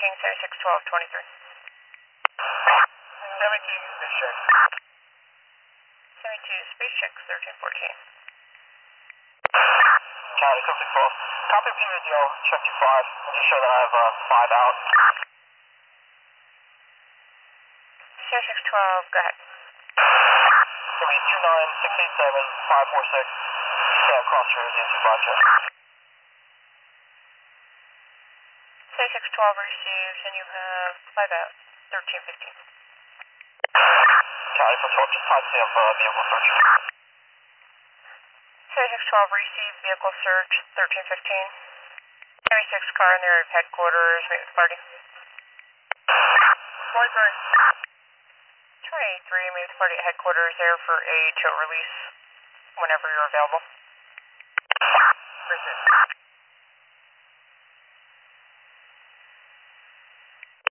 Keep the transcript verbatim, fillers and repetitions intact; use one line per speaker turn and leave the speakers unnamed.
approaching seventy-six twelve twenty-three.
seventy-two, space check.
seventy-two, space check, thirteen fourteen.
County, Cryptic twelve. Copy P radio, check two five. I'll just show that I have uh, five out.
seventy-six twelve, go ahead.
It's going to be two nine six eight seven five four six. Stand cross Jersey and two five check.
seventy-six twelve receives, and you have five out, thirteen fifteen.
County for twelve, just timestamp uh, vehicle search.
seventy-six twelve receive, vehicle search, thirteen fifteen. seventy-six car in the area of headquarters, meet with party.
twenty-three.
twenty-three, meet with party at headquarters there for a tow release whenever you're available.
Appreciate it.